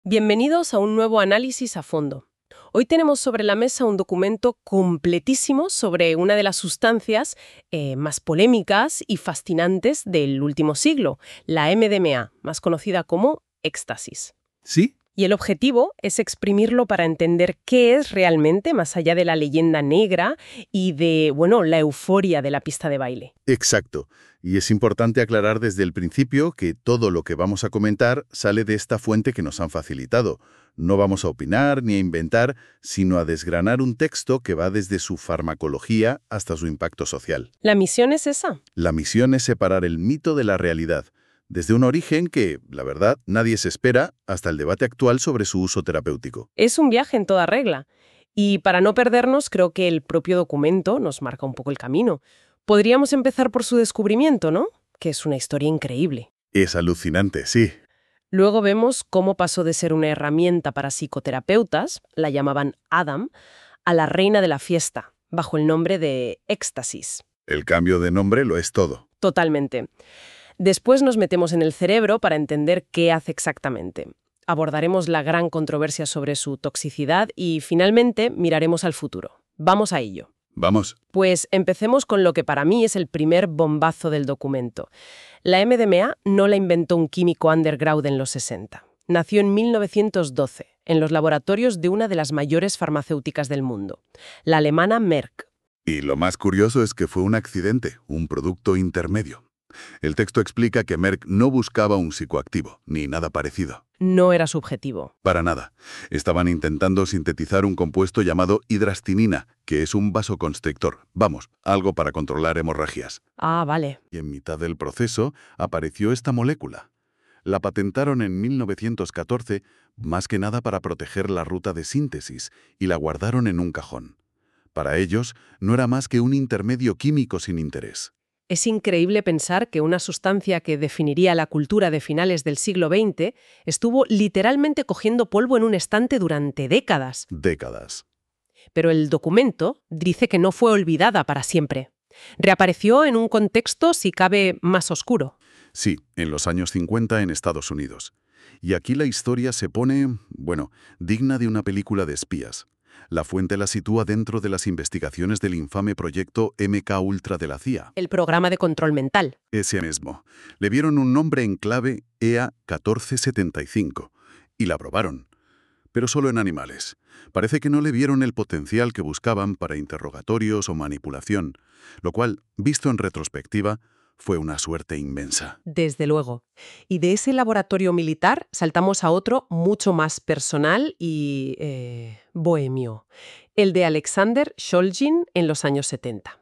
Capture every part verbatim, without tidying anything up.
Bienvenidos a un nuevo análisis a fondo. Hoy tenemos sobre la mesa un documento completísimo sobre una de las sustancias eh, más polémicas y fascinantes del último siglo, la M D M A, más conocida como éxtasis. ¿Sí? Y el objetivo es exprimirlo para entender qué es realmente, más allá de la leyenda negra y de, bueno, la euforia de la pista de baile. Exacto. Y es importante aclarar desde el principio que todo lo que vamos a comentar sale de esta fuente que nos han facilitado. No vamos a opinar ni a inventar, sino a desgranar un texto que va desde su farmacología hasta su impacto social. ¿La misión es esa? La misión es separar el mito de la realidad, desde un origen que, la verdad, nadie se espera hasta el debate actual sobre su uso terapéutico. Es un viaje en toda regla. Y para no perdernos, creo que el propio documento nos marca un poco el camino. Podríamos empezar por su descubrimiento, ¿no? Que es una historia increíble. Es alucinante, sí. Luego vemos cómo pasó de ser una herramienta para psicoterapeutas, la llamaban Adam, a la reina de la fiesta, bajo el nombre de éxtasis. El cambio de nombre lo es todo. Totalmente. Después nos metemos en el cerebro para entender qué hace exactamente. Abordaremos la gran controversia sobre su toxicidad y, finalmente, miraremos al futuro. Vamos a ello. Vamos. Pues empecemos con lo que para mí es el primer bombazo del documento. La M D M A no la inventó un químico underground en los sesenta. Nació en mil novecientos doce, en los laboratorios de una de las mayores farmacéuticas del mundo, la alemana Merck. Y lo más curioso es que fue un accidente, un producto intermedio. El texto explica que Merck no buscaba un psicoactivo, ni nada parecido. No era su objetivo. Para nada. Estaban intentando sintetizar un compuesto llamado hidrastinina, que es un vasoconstrictor. Vamos, algo para controlar hemorragias. Ah, vale. Y en mitad del proceso apareció esta molécula. La patentaron en mil novecientos catorce, más que nada para proteger la ruta de síntesis, y la guardaron en un cajón. Para ellos, no era más que un intermedio químico sin interés. Es increíble pensar que una sustancia que definiría la cultura de finales del siglo veinte estuvo literalmente cogiendo polvo en un estante durante décadas. Décadas. Pero el documento dice que no fue olvidada para siempre. Reapareció en un contexto, si cabe, más oscuro. Sí, en los años cincuenta en Estados Unidos. Y aquí la historia se pone, bueno, digna de una película de espías. La fuente la sitúa dentro de las investigaciones del infame proyecto M K Ultra de la C I A. El programa de control mental. Ese mismo. Le vieron un nombre en clave E A catorce setenta y cinco y la probaron. Pero solo en animales. Parece que no le vieron el potencial que buscaban para interrogatorios o manipulación, lo cual, visto en retrospectiva, fue una suerte inmensa. Desde luego. Y de ese laboratorio militar saltamos a otro mucho más personal y eh, bohemio, el de Alexander Shulgin en los años setenta.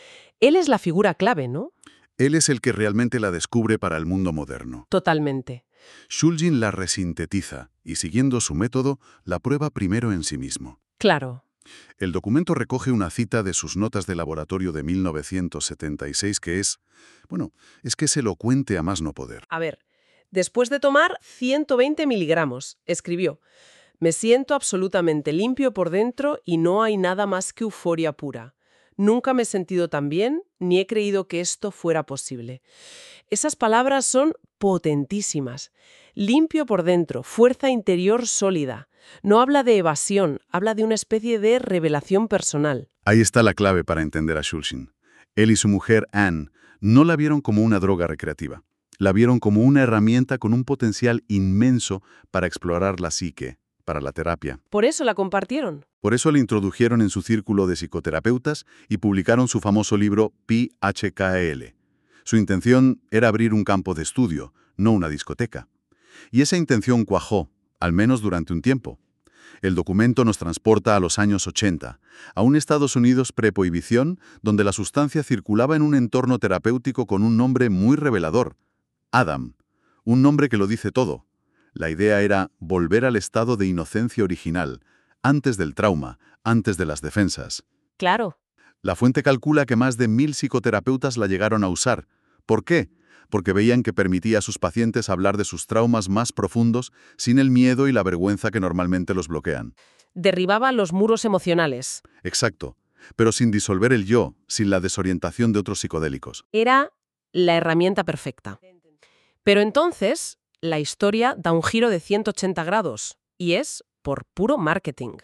Él es la figura clave, ¿no? Él es el que realmente la descubre para el mundo moderno. Totalmente. Shulgin la resintetiza y, siguiendo su método, la prueba primero en sí mismo. Claro. El documento recoge una cita de sus notas de laboratorio de mil novecientos setenta y seis que es, bueno, es que es elocuente a más no poder. A ver, después de tomar ciento veinte miligramos, escribió, me siento absolutamente limpio por dentro y no hay nada más que euforia pura. Nunca me he sentido tan bien, ni he creído que esto fuera posible. Esas palabras son potentísimas. Limpio por dentro, fuerza interior sólida. No habla de evasión, habla de una especie de revelación personal. Ahí está la clave para entender a Shulgin. Él y su mujer, Anne, no la vieron como una droga recreativa. La vieron como una herramienta con un potencial inmenso para explorar la psique, para la terapia. Por eso la compartieron. Por eso la introdujeron en su círculo de psicoterapeutas y publicaron su famoso libro P H K L. Su intención era abrir un campo de estudio, no una discoteca. Y esa intención cuajó, al menos durante un tiempo. El documento nos transporta a los años ochenta, a un Estados Unidos preprohibición donde la sustancia circulaba en un entorno terapéutico con un nombre muy revelador, Adam, un nombre que lo dice todo. La idea era volver al estado de inocencia original, antes del trauma, antes de las defensas. Claro. La fuente calcula que más de mil psicoterapeutas la llegaron a usar. ¿Por qué? Porque veían que permitía a sus pacientes hablar de sus traumas más profundos sin el miedo y la vergüenza que normalmente los bloquean. Derribaba los muros emocionales. Exacto, pero sin disolver el yo, sin la desorientación de otros psicodélicos. Era la herramienta perfecta. Pero entonces, la historia da un giro de ciento ochenta grados, y es por puro marketing.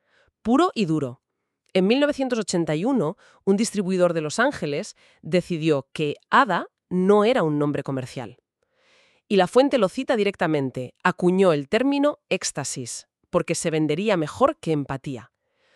Puro y duro. En mil novecientos ochenta y uno, un distribuidor de Los Ángeles decidió que Ada no era un nombre comercial. Y la fuente lo cita directamente, acuñó el término éxtasis, porque se vendería mejor que empatía.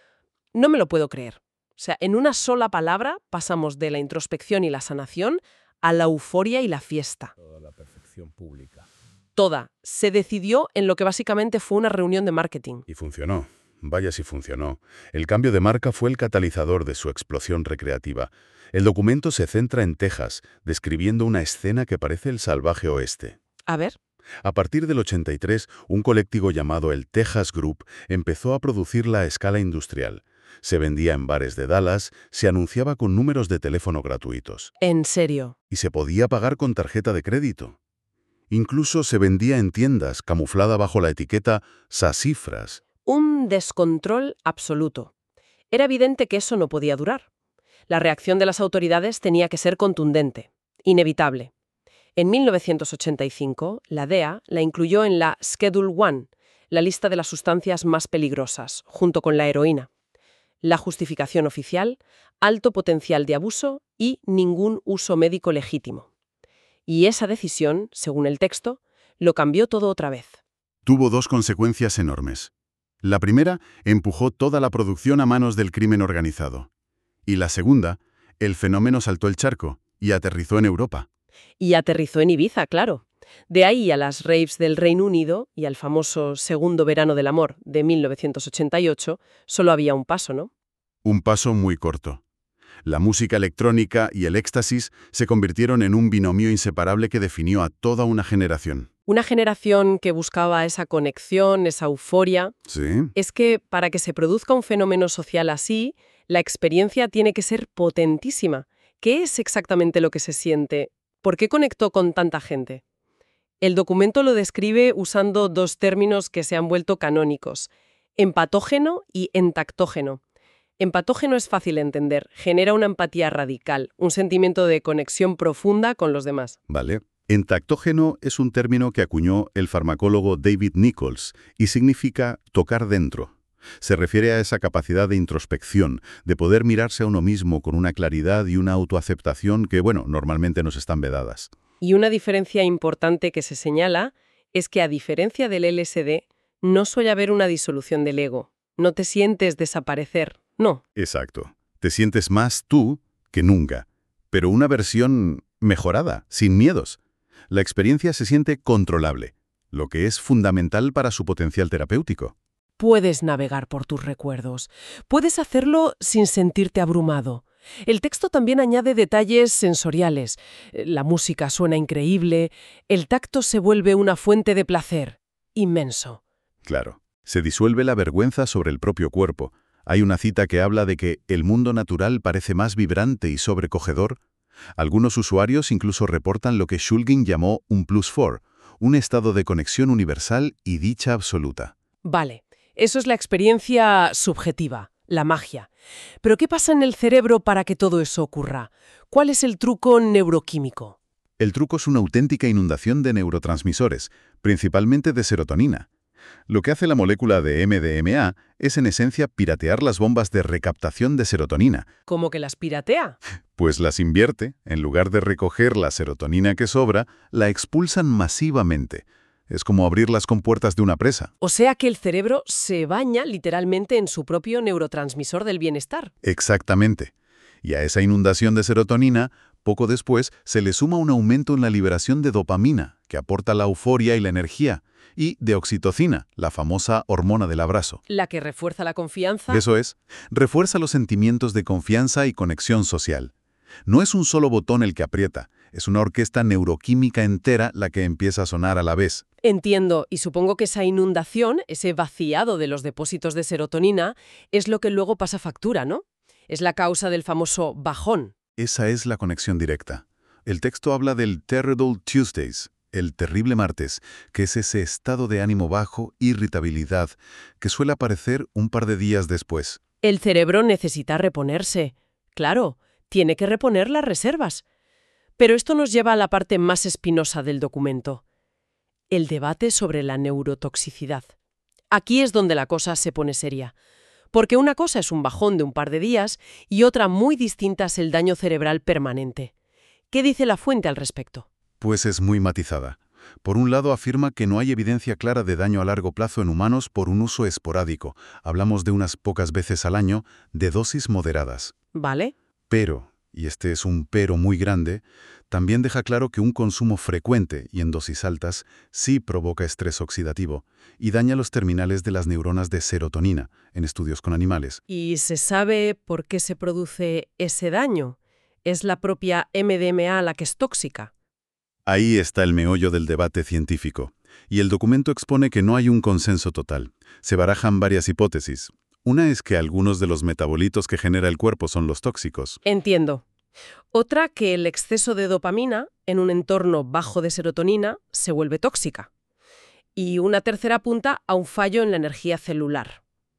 No me lo puedo creer. O sea, en una sola palabra pasamos de la introspección y la sanación a la euforia y la fiesta. Toda la perfección pública. Toda. Se decidió en lo que básicamente fue una reunión de marketing. Y funcionó. Vaya si funcionó. El cambio de marca fue el catalizador de su explosión recreativa. El documento se centra en Texas, describiendo una escena que parece el salvaje oeste. A ver. A partir del ochenta y tres, un colectivo llamado el Texas Group empezó a producirla a escala industrial. Se vendía en bares de Dallas, se anunciaba con números de teléfono gratuitos. ¿En serio? Y se podía pagar con tarjeta de crédito. Incluso se vendía en tiendas, camuflada bajo la etiqueta Sassafras. Un descontrol absoluto. Era evidente que eso no podía durar. La reacción de las autoridades tenía que ser contundente, inevitable. En mil novecientos ochenta y cinco, la D E A la incluyó en la Schedule One, la lista de las sustancias más peligrosas, junto con la heroína. La justificación oficial, alto potencial de abuso y ningún uso médico legítimo. Y esa decisión, según el texto, lo cambió todo otra vez. Tuvo dos consecuencias enormes. La primera empujó toda la producción a manos del crimen organizado. Y la segunda, el fenómeno saltó el charco y aterrizó en Europa. Y aterrizó en Ibiza, claro. De ahí a las raves del Reino Unido y al famoso Segundo Verano del Amor de mil novecientos ochenta y ocho, solo había un paso, ¿no? Un paso muy corto. La música electrónica y el éxtasis se convirtieron en un binomio inseparable que definió a toda una generación. Una generación que buscaba esa conexión, esa euforia. ¿Sí? Es que para que se produzca un fenómeno social así, la experiencia tiene que ser potentísima. ¿Qué es exactamente lo que se siente? ¿Por qué conectó con tanta gente? El documento lo describe usando dos términos que se han vuelto canónicos: empatógeno y entactógeno. Empatógeno es fácil de entender, genera una empatía radical, un sentimiento de conexión profunda con los demás. Vale. Entactógeno es un término que acuñó el farmacólogo David Nichols y significa tocar dentro. Se refiere a esa capacidad de introspección, de poder mirarse a uno mismo con una claridad y una autoaceptación que, bueno, normalmente nos están vedadas. Y una diferencia importante que se señala es que, a diferencia del L S D, no suele haber una disolución del ego. No te sientes desaparecer, no. Exacto. Te sientes más tú que nunca, pero una versión mejorada, sin miedos. La experiencia se siente controlable, lo que es fundamental para su potencial terapéutico. Puedes navegar por tus recuerdos. Puedes hacerlo sin sentirte abrumado. El texto también añade detalles sensoriales. La música suena increíble. El tacto se vuelve una fuente de placer inmenso. Claro. Se disuelve la vergüenza sobre el propio cuerpo. Hay una cita que habla de que el mundo natural parece más vibrante y sobrecogedor. Algunos usuarios incluso reportan lo que Shulgin llamó un plus four, un estado de conexión universal y dicha absoluta. Vale, eso es la experiencia subjetiva, la magia. Pero ¿qué pasa en el cerebro para que todo eso ocurra? ¿Cuál es el truco neuroquímico? El truco es una auténtica inundación de neurotransmisores, principalmente de serotonina. Lo que hace la molécula de M D M A es en esencia piratear las bombas de recaptación de serotonina. ¿Cómo que las piratea? Pues las invierte. En lugar de recoger la serotonina que sobra, la expulsan masivamente. Es como abrir las compuertas de una presa. O sea que el cerebro se baña literalmente en su propio neurotransmisor del bienestar. Exactamente. Y a esa inundación de serotonina, poco después se le suma un aumento en la liberación de dopamina, que aporta la euforia y la energía, y de oxitocina, la famosa hormona del abrazo. La que refuerza la confianza. Eso es, refuerza los sentimientos de confianza y conexión social. No es un solo botón el que aprieta, es una orquesta neuroquímica entera la que empieza a sonar a la vez. Entiendo, y supongo que esa inundación, ese vaciado de los depósitos de serotonina, es lo que luego pasa factura, ¿no? Es la causa del famoso bajón. Esa es la conexión directa. El texto habla del Terrible Tuesdays, el terrible martes, que es ese estado de ánimo bajo, irritabilidad, que suele aparecer un par de días después. El cerebro necesita reponerse. Claro, tiene que reponer las reservas. Pero esto nos lleva a la parte más espinosa del documento. El debate sobre la neurotoxicidad. Aquí es donde la cosa se pone seria. Porque una cosa es un bajón de un par de días y otra muy distinta es el daño cerebral permanente. ¿Qué dice la fuente al respecto? Pues es muy matizada. Por un lado afirma que no hay evidencia clara de daño a largo plazo en humanos por un uso esporádico. Hablamos de unas pocas veces al año, de dosis moderadas. ¿Vale? Pero, y este es un pero muy grande, también deja claro que un consumo frecuente y en dosis altas sí provoca estrés oxidativo y daña los terminales de las neuronas de serotonina en estudios con animales. ¿Y se sabe por qué se produce ese daño? ¿Es la propia M D M A la que es tóxica? Ahí está el meollo del debate científico, y el documento expone que no hay un consenso total. Se barajan varias hipótesis. Una es que algunos de los metabolitos que genera el cuerpo son los tóxicos. Entiendo. Otra, que el exceso de dopamina en un entorno bajo de serotonina se vuelve tóxica. Y una tercera apunta a un fallo en la energía celular.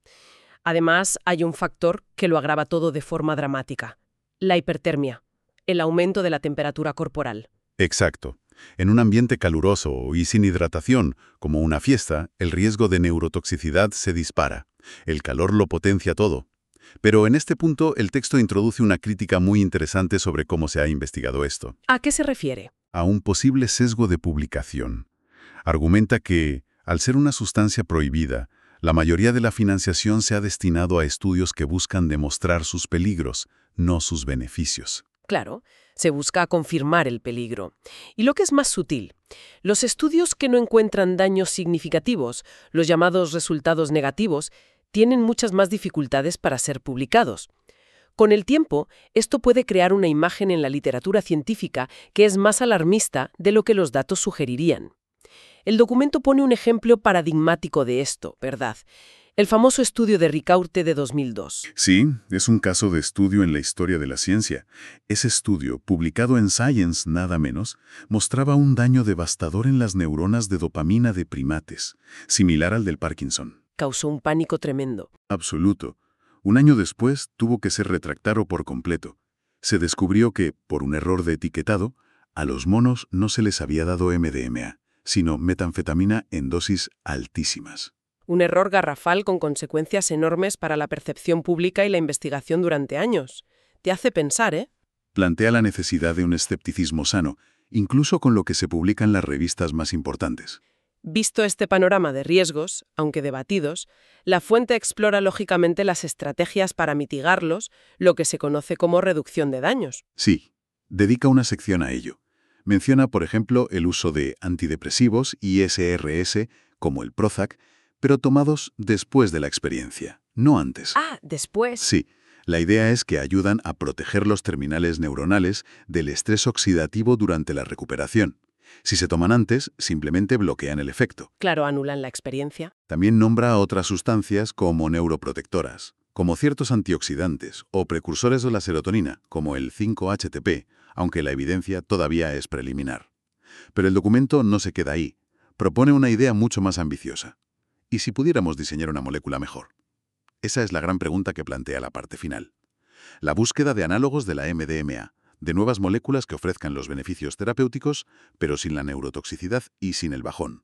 Además, hay un factor que lo agrava todo de forma dramática: la hipertermia, el aumento de la temperatura corporal. Exacto. En un ambiente caluroso y sin hidratación, como una fiesta, el riesgo de neurotoxicidad se dispara. El calor lo potencia todo. Pero en este punto el texto introduce una crítica muy interesante sobre cómo se ha investigado esto. ¿A qué se refiere? A un posible sesgo de publicación. Argumenta que, al ser una sustancia prohibida, la mayoría de la financiación se ha destinado a estudios que buscan demostrar sus peligros, no sus beneficios. Claro, se busca confirmar el peligro. Y lo que es más sutil, los estudios que no encuentran daños significativos, los llamados resultados negativos, tienen muchas más dificultades para ser publicados. Con el tiempo, esto puede crear una imagen en la literatura científica que es más alarmista de lo que los datos sugerirían. El documento pone un ejemplo paradigmático de esto, ¿verdad? El famoso estudio de Ricaurte de dos mil dos. Sí, es un caso de estudio en la historia de la ciencia. Ese estudio, publicado en Science nada menos, mostraba un daño devastador en las neuronas de dopamina de primates, similar al del Parkinson. Causó un pánico tremendo. Absoluto. Un año después tuvo que ser retractado por completo. Se descubrió que, por un error de etiquetado, a los monos no se les había dado M D M A, sino metanfetamina en dosis altísimas. Un error garrafal con consecuencias enormes para la percepción pública y la investigación durante años. Te hace pensar, ¿eh? Plantea la necesidad de un escepticismo sano, incluso con lo que se publica en las revistas más importantes. Visto este panorama de riesgos, aunque debatidos, la fuente explora lógicamente las estrategias para mitigarlos, lo que se conoce como reducción de daños. Sí, dedica una sección a ello. Menciona, por ejemplo, el uso de antidepresivos y S R S, como el Prozac, pero tomados después de la experiencia, no antes. Ah, después. Sí, la idea es que ayudan a proteger los terminales neuronales del estrés oxidativo durante la recuperación. Si se toman antes, simplemente bloquean el efecto. Claro, anulan la experiencia. También nombra otras sustancias como neuroprotectoras, como ciertos antioxidantes o precursores de la serotonina, como el cinco H T P, aunque la evidencia todavía es preliminar. Pero el documento no se queda ahí. Propone una idea mucho más ambiciosa. ¿Y si pudiéramos diseñar una molécula mejor? Esa es la gran pregunta que plantea la parte final. La búsqueda de análogos de la M D M A, de nuevas moléculas que ofrezcan los beneficios terapéuticos, pero sin la neurotoxicidad y sin el bajón.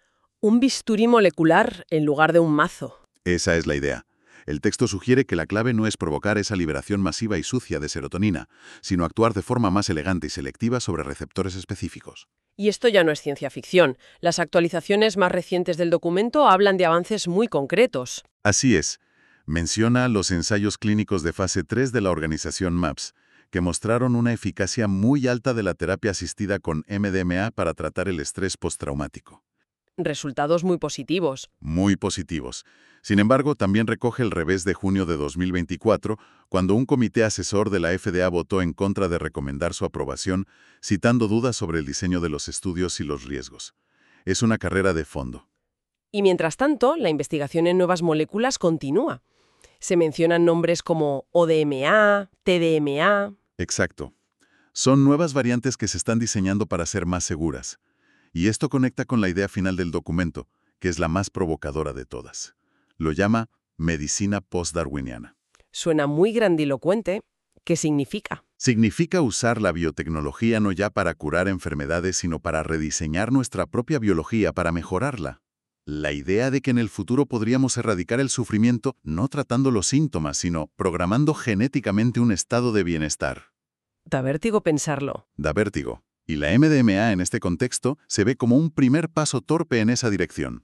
Un bisturí molecular en lugar de un mazo. Esa es la idea. El texto sugiere que la clave no es provocar esa liberación masiva y sucia de serotonina, sino actuar de forma más elegante y selectiva sobre receptores específicos. Y esto ya no es ciencia ficción. Las actualizaciones más recientes del documento hablan de avances muy concretos. Así es. Menciona los ensayos clínicos de fase tres de la organización MAPS, que mostraron una eficacia muy alta de la terapia asistida con M D M A para tratar el estrés postraumático. Resultados muy positivos. Muy positivos. Sin embargo, también recoge el revés de junio de dos mil veinticuatro, cuando un comité asesor de la F D A votó en contra de recomendar su aprobación, citando dudas sobre el diseño de los estudios y los riesgos. Es una carrera de fondo. Y mientras tanto, la investigación en nuevas moléculas continúa. Se mencionan nombres como O D M A, T D M A... Exacto. Son nuevas variantes que se están diseñando para ser más seguras. Y esto conecta con la idea final del documento, que es la más provocadora de todas. Lo llama medicina postdarwiniana. Suena muy grandilocuente. ¿Qué significa? Significa usar la biotecnología no ya para curar enfermedades, sino para rediseñar nuestra propia biología para mejorarla. La idea de que en el futuro podríamos erradicar el sufrimiento no tratando los síntomas, sino programando genéticamente un estado de bienestar. Da vértigo pensarlo. Da vértigo. Y la M D M A en este contexto se ve como un primer paso torpe en esa dirección.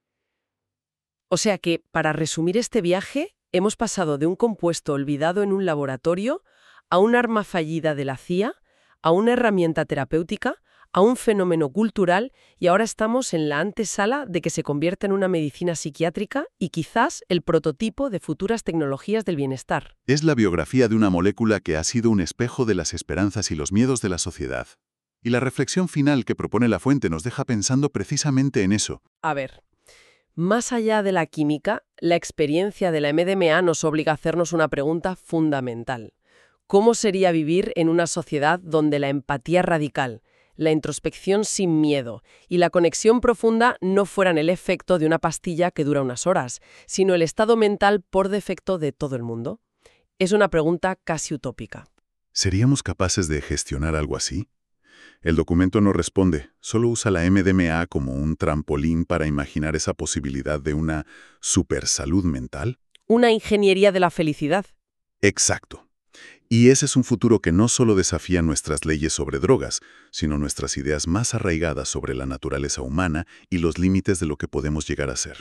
O sea que, para resumir este viaje, hemos pasado de un compuesto olvidado en un laboratorio a un arma fallida de la C I A, a una herramienta terapéutica, a un fenómeno cultural, y ahora estamos en la antesala de que se convierta en una medicina psiquiátrica y quizás el prototipo de futuras tecnologías del bienestar. Es la biografía de una molécula que ha sido un espejo de las esperanzas y los miedos de la sociedad. Y la reflexión final que propone la fuente nos deja pensando precisamente en eso. A ver, más allá de la química, la experiencia de la M D M A nos obliga a hacernos una pregunta fundamental. ¿Cómo sería vivir en una sociedad donde la empatía radical, la introspección sin miedo y la conexión profunda no fueran el efecto de una pastilla que dura unas horas, sino el estado mental por defecto de todo el mundo? Es una pregunta casi utópica. ¿Seríamos capaces de gestionar algo así? El documento no responde, solo usa la M D M A como un trampolín para imaginar esa posibilidad de una supersalud mental. Una ingeniería de la felicidad. Exacto. Y ese es un futuro que no solo desafía nuestras leyes sobre drogas, sino nuestras ideas más arraigadas sobre la naturaleza humana y los límites de lo que podemos llegar a ser.